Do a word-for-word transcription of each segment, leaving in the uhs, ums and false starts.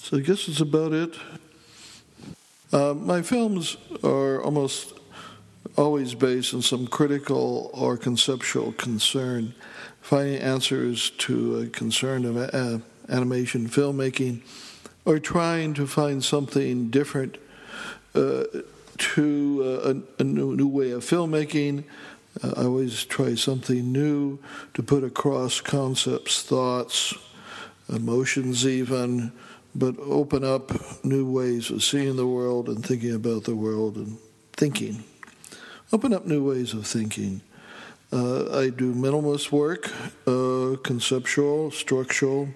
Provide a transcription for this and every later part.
So I guess that's about it. Uh, my films are almost always based on some critical or conceptual concern, finding answers to a concern of uh, animation filmmaking, or trying to find something different uh, to uh, a, a new, new way of filmmaking. Uh, I always try something new to put across concepts, thoughts, emotions even, but open up new ways of seeing the world and thinking about the world and thinking. Open up new ways of thinking. Uh, I do minimalist work, uh, conceptual, structural.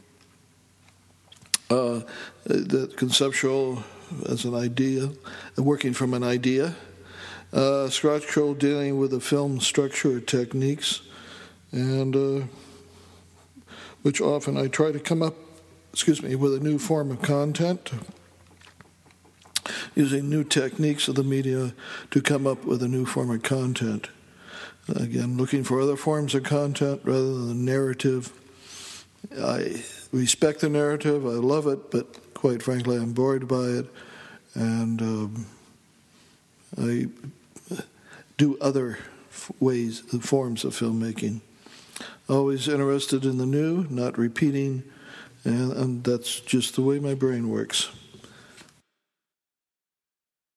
Uh, that conceptual as an idea, working from an idea. Uh, structural, dealing with the film structure or techniques, and uh, which often I try to come up, excuse me, with a new form of content, using new techniques of the media to come up with a new form of content. Again, looking for other forms of content rather than the narrative. I respect the narrative, I love it, but quite frankly, I'm bored by it, and um, I do other ways, forms of filmmaking. Always interested in the new, not repeating, and, and that's just the way my brain works.